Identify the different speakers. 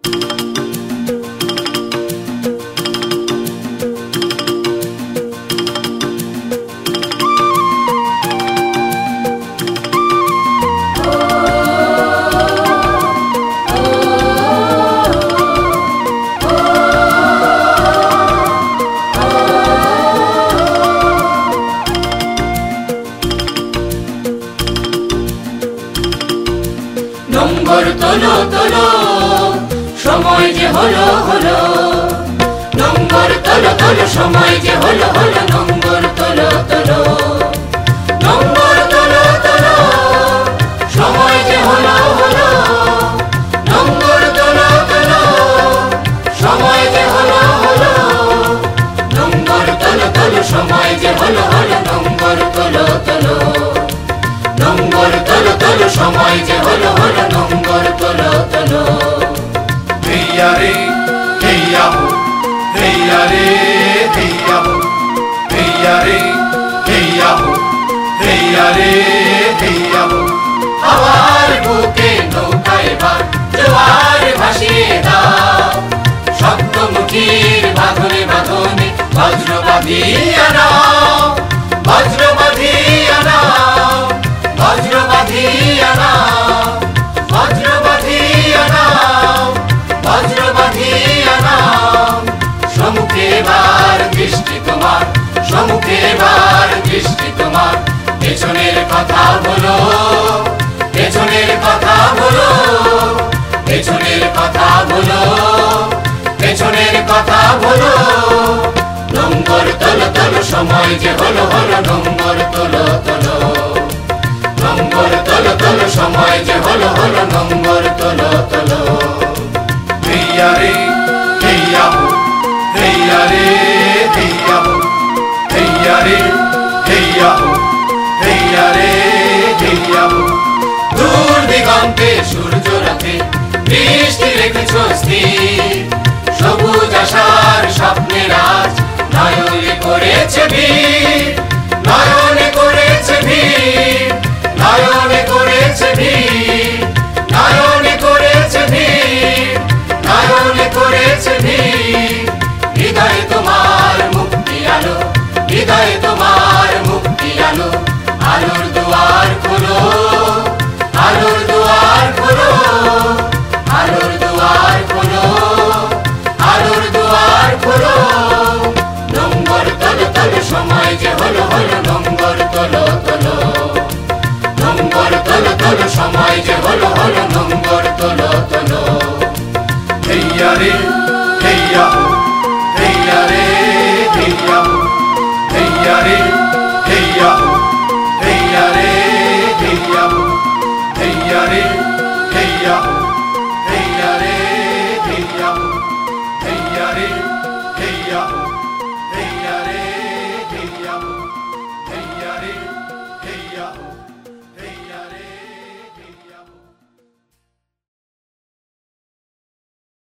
Speaker 1: নম্বর তোলো তোলো সময় যে হলো হলো, নম্বর তোলো তোলো সময় যে হলো হলো, নম্বর তোলো তোলো, নম্বর তোলো তোলো সময় যে হলো হলো, নম্বর তোলো তোলো সময় যে হলো হলো, নম্বর তোলো তোলো সময় যে হলো হলো, নম্বর তোলো তোলো, নম্বর তোলো তোলো সময় যে হলো হলো, নম্বর তোলো তোলো।
Speaker 2: হেইয়া রে হেইয়া হো, হেইয়া রে হেইয়া হো, হেইয়া রে হেইয়া হো, হেইয়া রে হেইয়া হো।
Speaker 1: হাওয়ার বুকে নৌকা এবার জোয়ার ভাসিয়ে দাও, শব্দমুখীর বাঁধনে বাঁধনে বজ্র বাঁধিয়া নাও, বজ্র বাঁধিয়া নাও, বজ্র বাঁধিয়া নাও, বজ্র বাঁধিয়া নাও, বজ্র বাঁধিয়া নাও। সম্মুখে এবার দৃষ্টি তোমার, সম্মুখে এবার দৃষ্টি তোমার, পেছনের কথা বলো, পেছনের কথা বলো, পেছনের কথা বলো, পেছনের কথা বলো। নম্বর তোলো তোলো সময় যে হলো হলো, নম্বর তোলো তোলো, নম্বর তোলো তোলো সময় যে হলো হলো, নম্বর তোলো তোলো।
Speaker 2: হেইয়া রে হেইয়া হো, হেইয়া রে হেইয়া হো, হেইয়া রে হেইয়া হো, হেইয়া রে হেইয়া হো।
Speaker 1: দূর দিগন্তে সূর্য রাতে বৃষ্টি রেখেছ স্থির, সবুজ আশার স্বপ্নের আজ নয়নে করেছে ভিড়, নয়নে করেছে ভিড়, নয়নে করেছে ভিড়, নয়নে করেছে ভিড়, নয়নে করেছে ভিড়। হৃদয়ে তোমার মুক্তি আলো, হৃদয়ে তোমার মুক্তি আলো, আলোর দুয়ার খোলো, আলোর দুয়ার খোলো, আলোর দুয়ার খোলো, আলোর দুয়ার খোলো। নম্বর তোলো তোলো সময় যে হলো হলো, নম্বর তোলো তোলো, নম্বর তোলো তোলো সময় যে হলো হলো, নম্বর তোলো তোলো।
Speaker 2: হেইয়া রে হেইয়া হো, হেইয়া রে হেইয়া হো, হেইয়া রে হেইয়া হো, হেইয়া রে হেইয়া হো, হেইয়া রে হেইয়া হো, হেইয়া রে